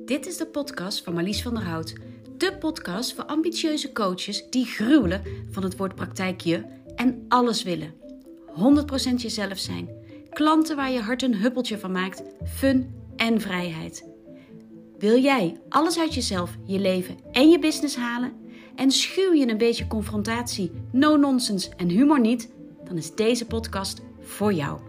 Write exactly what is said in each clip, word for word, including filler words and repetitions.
Dit is de podcast van Marlies van der Hout. De podcast voor ambitieuze coaches die gruwelen van het woord praktijkje en alles willen. honderd procent jezelf zijn. Klanten waar je hart een huppeltje van maakt. Fun en vrijheid. Wil jij alles uit jezelf, je leven en je business halen? En schuw je een beetje confrontatie, no-nonsense en humor niet? Dan is deze podcast voor jou.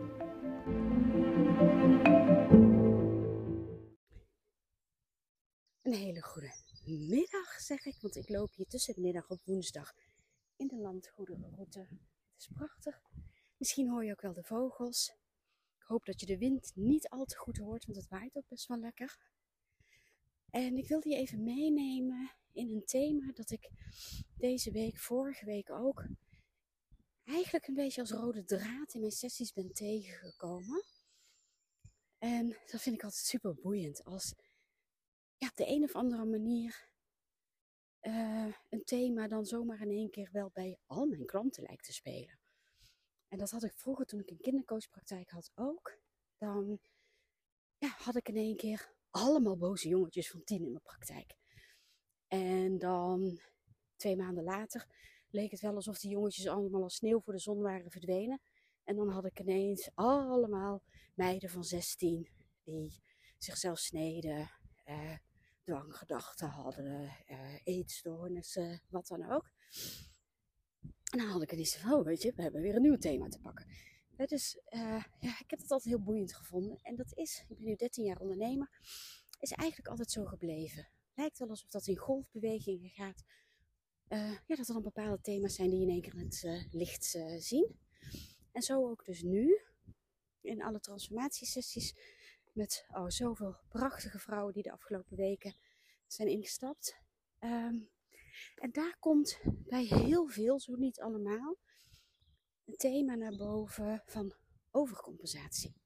Een hele goede middag, zeg ik, want ik loop hier tussen de middag op woensdag in de landgoederenroute. Het is prachtig. Misschien hoor je ook wel de vogels. Ik hoop dat je de wind niet al te goed hoort, want het waait ook best wel lekker. En ik wilde je even meenemen in een thema dat ik deze week, vorige week ook, eigenlijk een beetje als rode draad in mijn sessies ben tegengekomen. En dat vind ik altijd super boeiend, als ja, op de een of andere manier uh, een thema dan zomaar in één keer wel bij al mijn klanten lijkt te spelen. En dat had ik vroeger toen ik een kindercoachpraktijk had ook. Dan ja, had ik in één keer allemaal boze jongetjes van tien in mijn praktijk. En dan twee maanden later leek het wel alsof die jongetjes allemaal als sneeuw voor de zon waren verdwenen. En dan had ik ineens allemaal meiden van zestien die zichzelf sneden, uh, dwanggedachten hadden, uh, eetstoornissen, wat dan ook. En dan had ik ineens van, oh weet je, we hebben weer een nieuw thema te pakken. Uh, dus uh, ja, ik heb het altijd heel boeiend gevonden. En dat is, ik ben nu dertien jaar ondernemer, is eigenlijk altijd zo gebleven. Lijkt wel alsof dat in golfbewegingen gaat. Uh, ja, dat er dan bepaalde thema's zijn die in één keer in het uh, licht uh, zien. En zo ook dus nu, in alle transformatiesessies, met oh, zoveel prachtige vrouwen die de afgelopen weken zijn ingestapt. Um, en daar komt bij heel veel, zo niet allemaal, een thema naar boven van overcompensatie.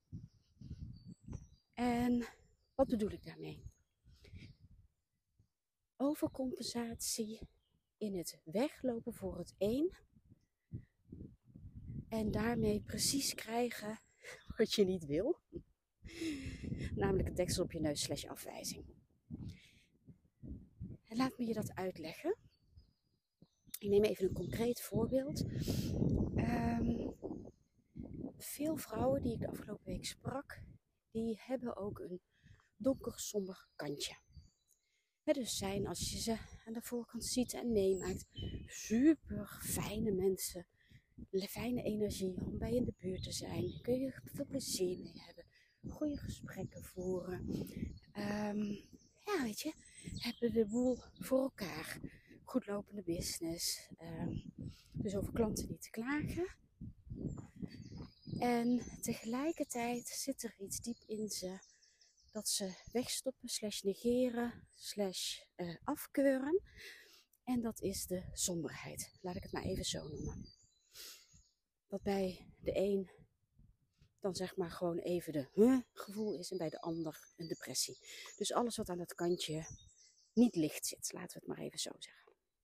En wat bedoel ik daarmee? Overcompensatie in het weglopen voor het een en daarmee precies krijgen wat je niet wil. Namelijk een deksel op je neus slash afwijzing. En laat me je dat uitleggen. Ik neem even een concreet voorbeeld. Um, veel vrouwen die ik de afgelopen week sprak, die hebben ook een donker somber kantje. Het dus zijn, als je ze aan de voorkant ziet en meemaakt, super fijne mensen, fijne energie om bij in de buurt te zijn. Kun je veel plezier mee hebben, goede gesprekken voeren. Um, ja, weet je, hebben de boel voor elkaar. Goed lopende business. Um, dus over klanten niet te klagen. En tegelijkertijd zit er iets diep in ze dat ze wegstoppen, slash negeren, slash uh, afkeuren. En dat is de somberheid. Laat ik het maar even zo noemen. Wat bij de een dan zeg maar gewoon even de huh, gevoel is en bij de ander een depressie. Dus alles wat aan dat kantje niet licht zit, laten we het maar even zo zeggen.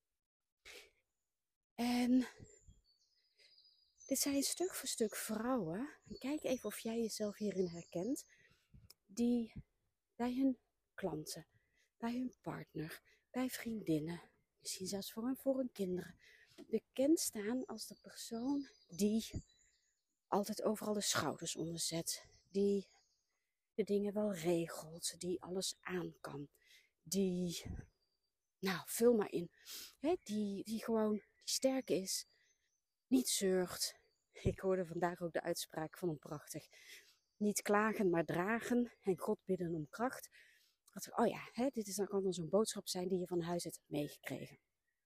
En dit zijn stuk voor stuk vrouwen, en kijk even of jij jezelf hierin herkent, die bij hun klanten, bij hun partner, bij vriendinnen, misschien zelfs voor hun, voor hun kinderen, bekend staan als de persoon die altijd overal de schouders onder zet, die de dingen wel regelt, die alles aan kan, die, nou, vul maar in, hè, die, die gewoon die sterk is, niet zeurt. Ik hoorde vandaag ook de uitspraak van een prachtig. Niet klagen, maar dragen en God bidden om kracht. Dat, oh ja, hè, dit is dan, kan dan zo'n boodschap zijn die je van huis uit hebt meegekregen.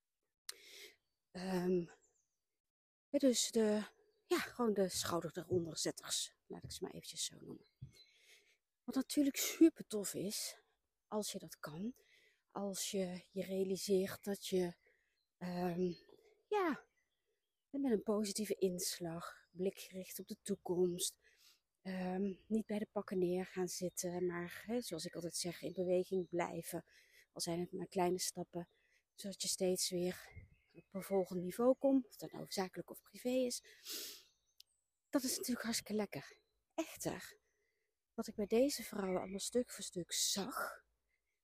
Um, dus de, ja, gewoon de schouder eronderzetters, laat ik ze maar eventjes zo noemen. Wat natuurlijk super tof is, als je dat kan, als je je realiseert dat je, um, ja, met een positieve inslag, blik gericht op de toekomst, um, niet bij de pakken neer gaan zitten, maar hè, zoals ik altijd zeg, in beweging blijven, al zijn het maar kleine stappen, zodat je steeds weer op een volgend niveau komt, of dat nou zakelijk of privé is. Dat is natuurlijk hartstikke lekker. Echter, wat ik bij deze vrouwen allemaal stuk voor stuk zag,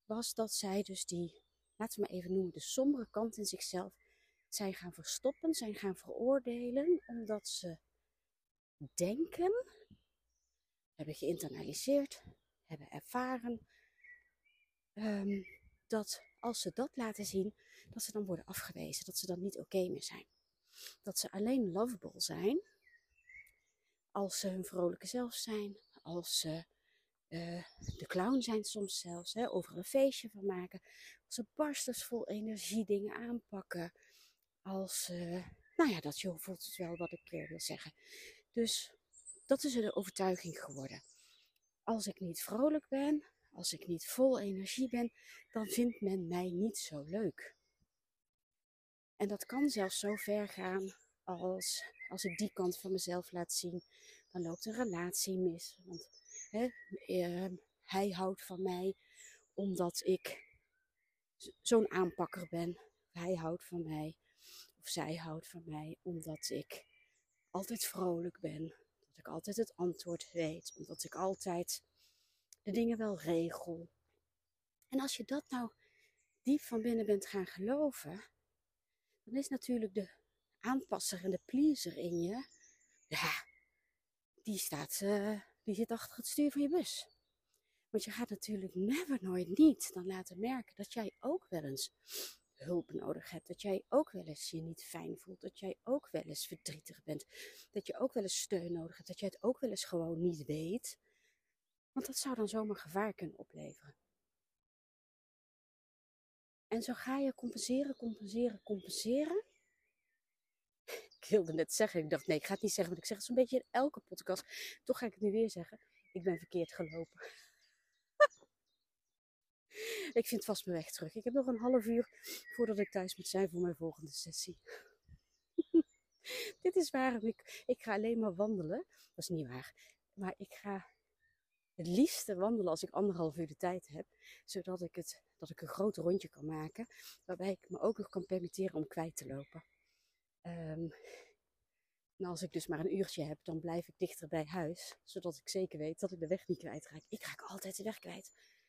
was dat zij dus die, laten we maar even noemen, de sombere kant in zichzelf zijn gaan verstoppen, zijn gaan veroordelen, omdat ze denken, hebben geïnternaliseerd, hebben ervaren, um, dat als ze dat laten zien, dat ze dan worden afgewezen, dat ze dan niet oké meer zijn. Dat ze alleen lovable zijn als ze hun vrolijke zelf zijn, als ze uh, de clown zijn soms zelfs, hè, overal een feestje van maken, als ze barstens vol energie dingen aanpakken, als, uh, nou ja, dat je voelt het wel wat ik uh, wil zeggen. Dus dat is de overtuiging geworden. Als ik niet vrolijk ben, als ik niet vol energie ben, dan vindt men mij niet zo leuk. En dat kan zelfs zo ver gaan als, als ik die kant van mezelf laat zien, dan loopt een relatie mis. Want hè, uh, hij houdt van mij omdat ik zo'n aanpakker ben. Hij houdt van mij, of zij houdt van mij, omdat ik altijd vrolijk ben. Dat ik altijd het antwoord weet, omdat ik altijd de dingen wel regel. En als je dat nou diep van binnen bent gaan geloven, dan is natuurlijk de aanpasser en de pleaser in je, ja, die staat, uh, die zit achter het stuur van je bus. Want je gaat natuurlijk never nooit niet dan laten merken dat jij ook wel eens hulp nodig hebt. Dat jij ook wel eens je niet fijn voelt. Dat jij ook wel eens verdrietig bent. Dat je ook wel eens steun nodig hebt. Dat jij het ook wel eens gewoon niet weet. Want dat zou dan zomaar gevaar kunnen opleveren. En zo ga je compenseren, compenseren, compenseren. Ik wilde net zeggen, ik dacht nee, ik ga het niet zeggen, want ik zeg het zo'n beetje in elke podcast. Toch ga ik het nu weer zeggen. Ik ben verkeerd gelopen. Ik vind vast mijn weg terug. Ik heb nog een half uur voordat ik thuis moet zijn voor mijn volgende sessie. Dit is waarom ik, ik ga alleen maar wandelen. Dat is niet waar. Maar ik ga het liefste wandelen als ik anderhalf uur de tijd heb. Zodat ik, het, dat ik een groot rondje kan maken. Waarbij ik me ook nog kan permitteren om kwijt te lopen. Um, en als ik dus maar een uurtje heb, dan blijf ik dichter bij huis. Zodat ik zeker weet dat ik de weg niet kwijtraak. Ik raak altijd de weg kwijt.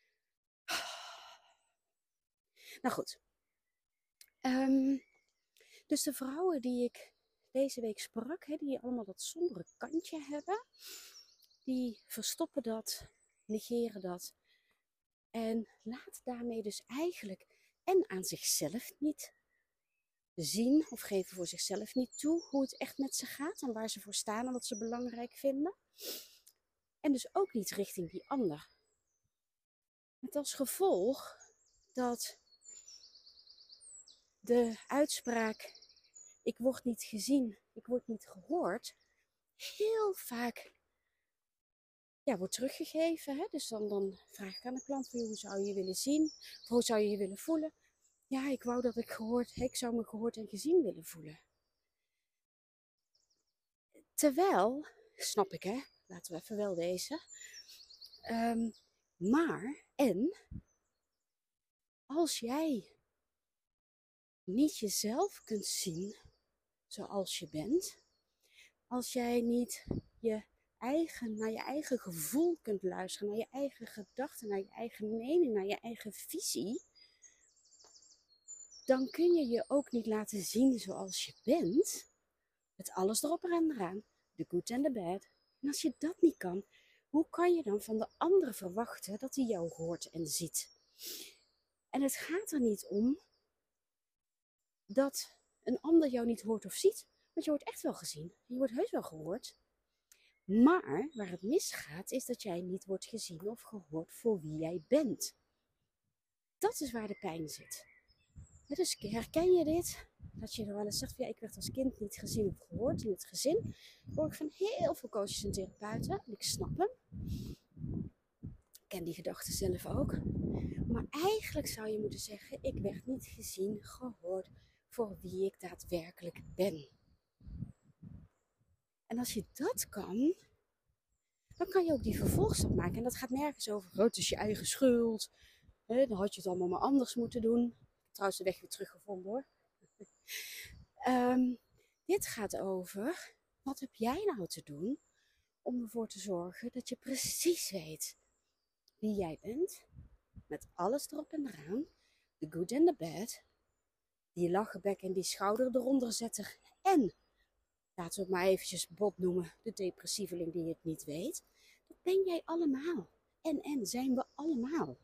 Nou goed. Um, dus de vrouwen die ik deze week sprak, hè, die allemaal dat sombere kantje hebben, die verstoppen dat, negeren dat. En laten daarmee dus eigenlijk en aan zichzelf niet zien of geven voor zichzelf niet toe hoe het echt met ze gaat en waar ze voor staan en wat ze belangrijk vinden. En dus ook niet richting die ander. Met als gevolg dat de uitspraak, ik word niet gezien, ik word niet gehoord, heel vaak ja, wordt teruggegeven. Hè? Dus dan, dan vraag ik aan de klant, van, hoe zou je je willen zien? Of hoe zou je je willen voelen? Ja, ik wou dat ik gehoord, ik zou me gehoord en gezien willen voelen. Terwijl, snap ik hè, laten we even wel wezen. Um, maar, en, als jij niet jezelf kunt zien zoals je bent, als jij niet je eigen, naar je eigen gevoel kunt luisteren, naar je eigen gedachten, naar je eigen mening, naar je eigen visie, dan kun je je ook niet laten zien zoals je bent, met alles erop en eraan, de good en de bad. En als je dat niet kan, hoe kan je dan van de ander verwachten dat hij jou hoort en ziet? En het gaat er niet om dat een ander jou niet hoort of ziet, want je wordt echt wel gezien, je wordt heus wel gehoord. Maar waar het misgaat is dat jij niet wordt gezien of gehoord voor wie jij bent. Dat is waar de pijn zit. Dus herken je dit? Dat je er wel eens zegt van ja, ik werd als kind niet gezien of gehoord in het gezin. Dat hoor ik van heel veel coaches en therapeuten. En ik snap hem. Ik ken die gedachten zelf ook. Maar eigenlijk zou je moeten zeggen, ik werd niet gezien, gehoord voor wie ik daadwerkelijk ben. En als je dat kan, dan kan je ook die vervolgstap maken. En dat gaat nergens over, oh, het is je eigen schuld. He, dan had je het allemaal maar anders moeten doen. Trouwens de weg weer teruggevonden hoor. um, dit gaat over, wat heb jij nou te doen om ervoor te zorgen dat je precies weet wie jij bent. met alles erop en eraan. The good and the bad. Die lachenbek en die schouder eronder zetten. En, laten we het maar eventjes bot noemen, de depressieveling die het niet weet. Dat ben jij allemaal. En, en zijn we allemaal.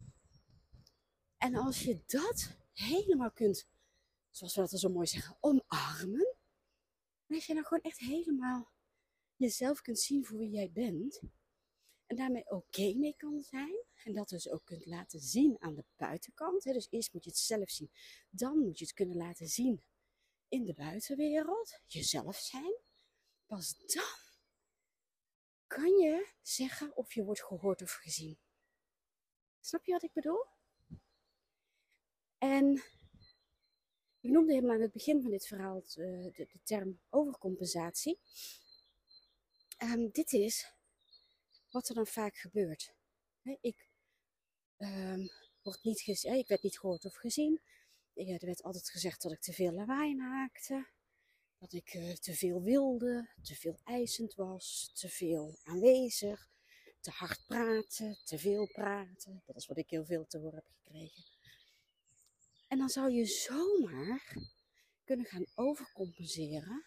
En als je dat helemaal kunt, zoals we dat zo mooi zeggen, omarmen. En als je nou gewoon echt helemaal jezelf kunt zien voor wie jij bent. En daarmee oké mee kan zijn. En dat dus ook kunt laten zien aan de buitenkant. Hè. Dus eerst moet je het zelf zien. Dan moet je het kunnen laten zien in de buitenwereld. Jezelf zijn. Pas dan kan je zeggen of je wordt gehoord of gezien. Snap je wat ik bedoel? En ik noemde helemaal aan het begin van dit verhaal de, de, de term overcompensatie. Um, dit is wat er dan vaak gebeurt. He, ik, um, word niet gez- he, ik werd niet gehoord of gezien. Er werd altijd gezegd dat ik te veel lawaai maakte. Dat ik uh, te veel wilde, te veel eisend was, te veel aanwezig, te hard praten, te veel praten. Dat is wat ik heel veel te horen heb gekregen. En dan zou je zomaar kunnen gaan overcompenseren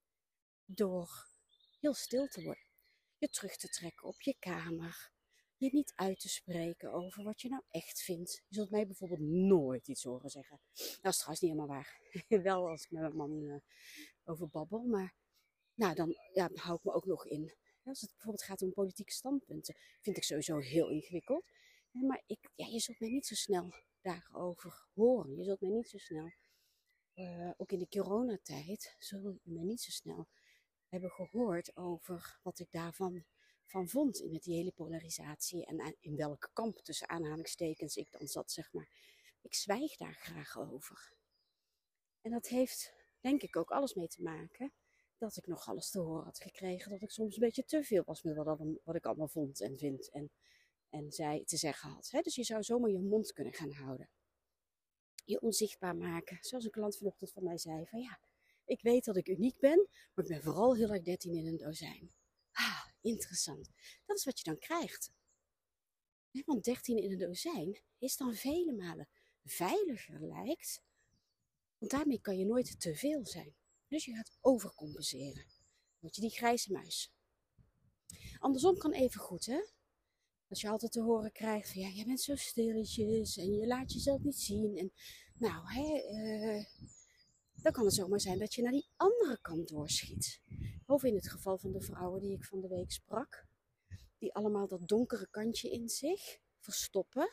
door heel stil te worden. Je terug te trekken op je kamer. Je niet uit te spreken over wat je nou echt vindt. Je zult mij bijvoorbeeld nooit iets horen zeggen. Dat is trouwens niet helemaal waar. Wel als ik met mijn man uh, over babbel. Maar nou, dan ja, hou ik me ook nog in. Als het bijvoorbeeld gaat om politieke standpunten. Vind ik sowieso heel ingewikkeld. Maar ik, ja, je zult mij niet zo snel daarover horen. Je zult mij niet zo snel, uh, ook in de coronatijd, zul je mij niet zo snel hebben gehoord over wat ik daarvan van vond in het, die hele polarisatie en in welke kamp tussen aanhalingstekens ik dan zat, zeg maar. Ik zwijg daar graag over. En dat heeft denk ik ook alles mee te maken dat ik nog alles te horen had gekregen dat ik soms een beetje te veel was met wat, wat ik allemaal vond en vind en, en zei te zeggen had. Hè? Dus je zou zomaar je mond kunnen gaan houden. Je onzichtbaar maken. Zoals een klant vanochtend van mij zei van ja, ik weet dat ik uniek ben, maar ik ben vooral heel erg dertien in een dozijn. Ah, interessant. Dat is wat je dan krijgt. Want dertien in een dozijn is dan vele malen veiliger lijkt. Want daarmee kan je nooit te veel zijn. Dus je gaat overcompenseren. Dan word je die grijze muis. Andersom kan even goed, hè. Als je altijd te horen krijgt van ja, jij bent zo stilletjes en je laat jezelf niet zien. En nou, hè, uh, dan kan het zomaar zijn dat je naar die andere kant doorschiet. Of in het geval van de vrouwen die ik van de week sprak. Die allemaal dat donkere kantje in zich verstoppen.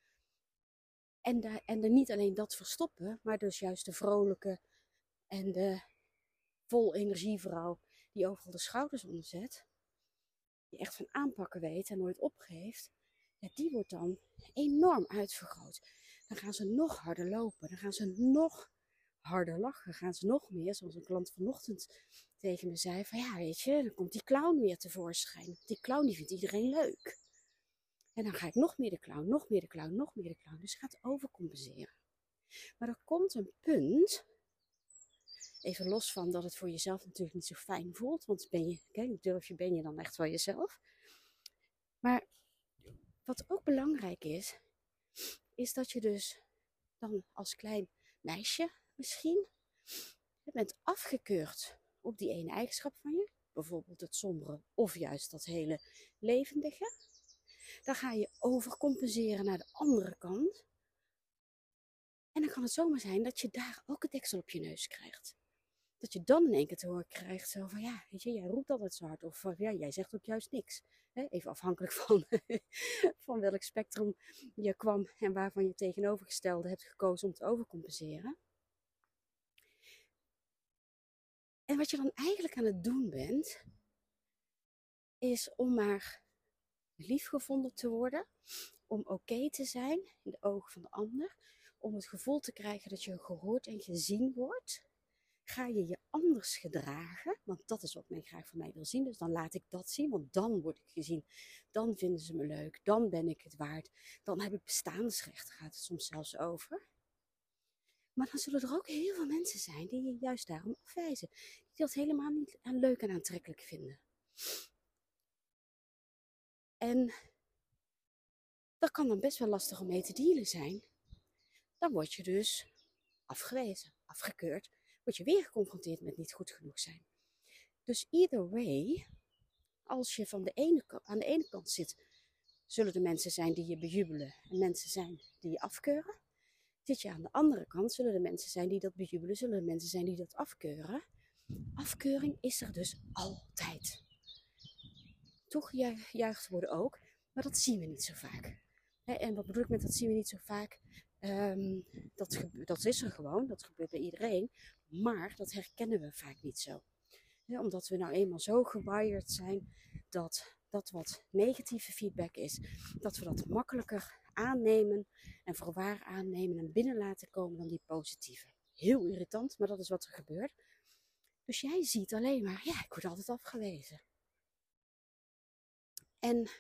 En, daar, en er niet alleen dat verstoppen, maar dus juist de vrolijke en de vol energie vrouw die overal de schouders onder zet. Die echt van aanpakken weet en nooit opgeeft. Ja, die wordt dan enorm uitvergroot. Dan gaan ze nog harder lopen. Dan gaan ze nog harder lachen. Gaan ze nog meer, zoals een klant vanochtend tegen me zei. Van ja, weet je, dan komt die clown weer tevoorschijn. Die clown die vindt iedereen leuk. En dan ga ik nog meer de clown, nog meer de clown, nog meer de clown. Dus je gaat overcompenseren. Maar er komt een punt, even los van dat het voor jezelf natuurlijk niet zo fijn voelt. Want ben je, kijk, durf je, ben je dan echt wel jezelf. Maar wat ook belangrijk is, is dat je dus dan als klein meisje misschien bent afgekeurd op die ene eigenschap van je. Bijvoorbeeld het sombere of juist dat hele levendige. Dan ga je overcompenseren naar de andere kant. En dan kan het zomaar zijn dat je daar ook het deksel op je neus krijgt. Dat je dan in één keer te horen krijgt zo van ja, weet je, jij roept altijd zo hard. Of ja, jij zegt ook juist niks. Even afhankelijk van, van welk spectrum je kwam en waarvan je tegenovergestelde hebt gekozen om te overcompenseren. En wat je dan eigenlijk aan het doen bent, is om maar lief gevonden te worden. Om oké te zijn in de ogen van de ander. Om het gevoel te krijgen dat je gehoord en gezien wordt. Ga je je anders gedragen, want dat is wat men graag van mij wil zien. Dus dan laat ik dat zien, want dan word ik gezien. Dan vinden ze me leuk, dan ben ik het waard. Dan heb ik bestaansrecht, gaat het soms zelfs over. Maar dan zullen er ook heel veel mensen zijn die je juist daarom afwijzen. Die dat helemaal niet leuk en aantrekkelijk vinden. En dat kan dan best wel lastig om mee te dealen zijn. Dan word je dus afgewezen, afgekeurd. Word je weer geconfronteerd met niet goed genoeg zijn. Dus either way, als je van de ene, aan de ene kant zit, zullen er mensen zijn die je bejubelen en mensen zijn die je afkeuren. Zit je aan de andere kant, zullen er mensen zijn die dat bejubelen, zullen er mensen zijn die dat afkeuren. Afkeuring is er dus altijd. Toegejuicht worden ook, maar dat zien we niet zo vaak. En wat bedoel ik met dat zien we niet zo vaak? Um, dat, gebe- dat is er gewoon, dat gebeurt bij iedereen, maar dat herkennen we vaak niet zo. Ja, omdat we nou eenmaal zo gewired zijn dat dat wat negatieve feedback is, dat we dat makkelijker aannemen en voor waar aannemen en binnen laten komen dan die positieve. Heel irritant, maar dat is wat er gebeurt. Dus jij ziet alleen maar, ja, ik word altijd afgewezen. En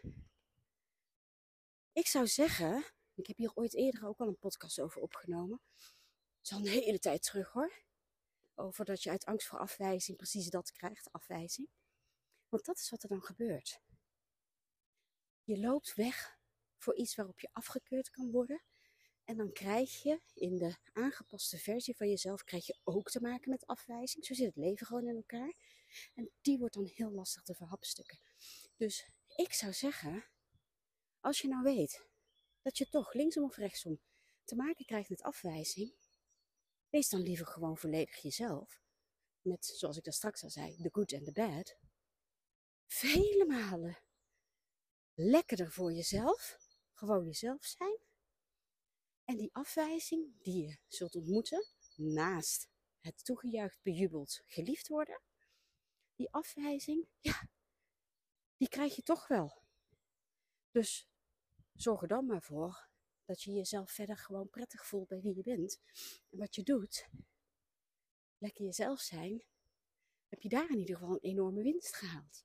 ik zou zeggen, ik heb hier ooit eerder ook al een podcast over opgenomen. Dat is al een hele tijd terug hoor. Over dat je uit angst voor afwijzing precies dat krijgt, afwijzing. Want dat is wat er dan gebeurt. Je loopt weg voor iets waarop je afgekeurd kan worden. En dan krijg je in de aangepaste versie van jezelf krijg je ook te maken met afwijzing. Zo zit het leven gewoon in elkaar. En die wordt dan heel lastig te verhapstukken. Dus ik zou zeggen, als je nou weet dat je toch linksom of rechtsom te maken krijgt met afwijzing, wees dan liever gewoon volledig jezelf. Met, zoals ik daar straks al zei, the good and the bad. Vele malen lekkerder voor jezelf. Gewoon jezelf zijn. En die afwijzing die je zult ontmoeten, naast het toegejuicht, bejubeld, geliefd worden. Die afwijzing, ja, die krijg je toch wel. Dus zorg er dan maar voor dat je jezelf verder gewoon prettig voelt bij wie je bent. En wat je doet, lekker jezelf zijn, heb je daar in ieder geval een enorme winst gehaald.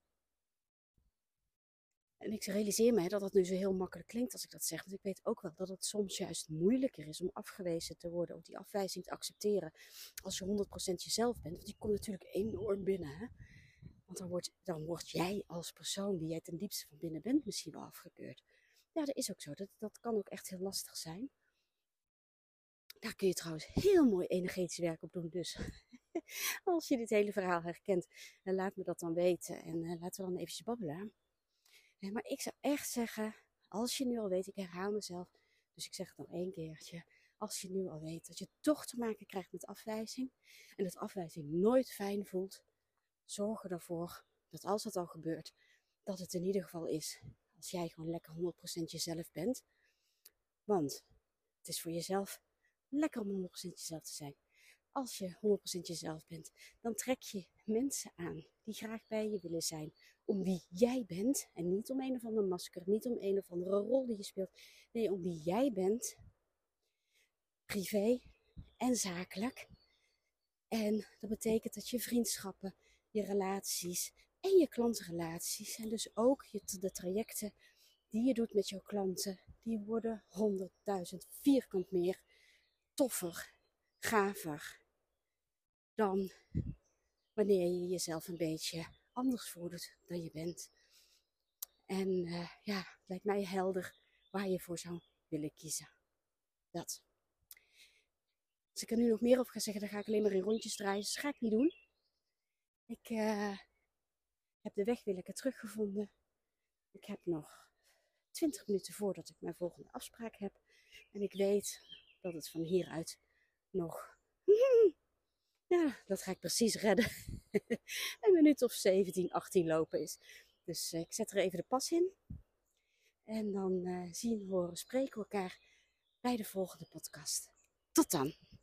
En ik realiseer me dat dat nu zo heel makkelijk klinkt als ik dat zeg. Want ik weet ook wel dat het soms juist moeilijker is om afgewezen te worden. Of die afwijzing te accepteren als je honderd procent jezelf bent. Want die komt natuurlijk enorm binnen. Hè? Want dan word, dan word jij als persoon die jij ten diepste van binnen bent misschien wel afgekeurd. Ja, dat is ook zo. Dat, dat kan ook echt heel lastig zijn. Daar kun je trouwens heel mooi energetisch werk op doen. Dus als je dit hele verhaal herkent, laat me dat dan weten. En uh, laten we dan eventjes babbelen. Ja, maar ik zou echt zeggen, als je nu al weet, ik herhaal mezelf, dus ik zeg het nog één keertje. Als je nu al weet dat je toch te maken krijgt met afwijzing en dat afwijzing nooit fijn voelt, zorg ervoor dat als dat al gebeurt, dat het in ieder geval is als jij gewoon lekker honderd procent jezelf bent. Want het is voor jezelf lekker om honderd procent jezelf te zijn. Als je honderd procent jezelf bent, dan trek je mensen aan die graag bij je willen zijn. Om wie jij bent en niet om een of ander masker, niet om een of andere rol die je speelt. Nee, om wie jij bent, privé en zakelijk. En dat betekent dat je vriendschappen, je relaties en je klantenrelaties en dus ook je, de trajecten die je doet met jouw klanten, die worden honderdduizend vierkant meer toffer, gaver dan wanneer je jezelf een beetje anders voordoet dan je bent. En uh, ja, het lijkt mij helder waar je voor zou willen kiezen. Dat. Als ik er nu nog meer over ga zeggen, dan ga ik alleen maar in rondjes draaien. Dus dat ga ik niet doen. Ik uh, heb de weg weer lekker teruggevonden. Ik heb nog twintig minuten voordat ik mijn volgende afspraak heb. En ik weet dat het van hieruit nog... Ja, dat ga ik precies redden. Een minuut of zeventien, achttien lopen is. Dus uh, ik zet er even de pas in. En dan uh, zien, horen, spreken we elkaar bij de volgende podcast. Tot dan!